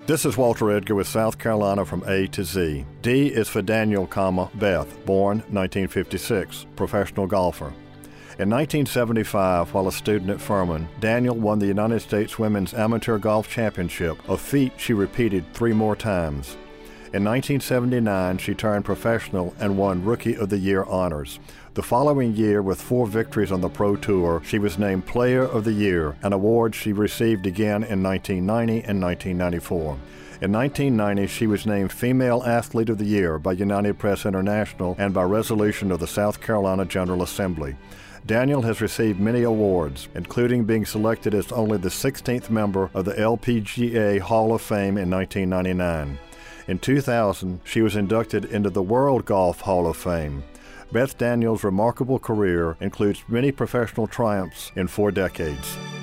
This is Walter Edgar with South Carolina from A to Z. D is for Daniel, Beth, born 1956, professional golfer. In 1975, while a student at Furman, Daniel won the United States Women's Amateur Golf Championship, a feat she repeated 3 more times. In 1979, she turned professional and won Rookie of the Year honors. The following year, with 4 victories on the Pro Tour, she was named Player of the Year, an award she received again in 1990 and 1994. In 1990, she was named Female Athlete of the Year by United Press International and by resolution of the South Carolina General Assembly. Daniel has received many awards, including being selected as only the 16th member of the LPGA Hall of Fame in 1999. In 2000, she was inducted into the World Golf Hall of Fame. Beth Daniels' remarkable career includes many professional triumphs in 4 decades.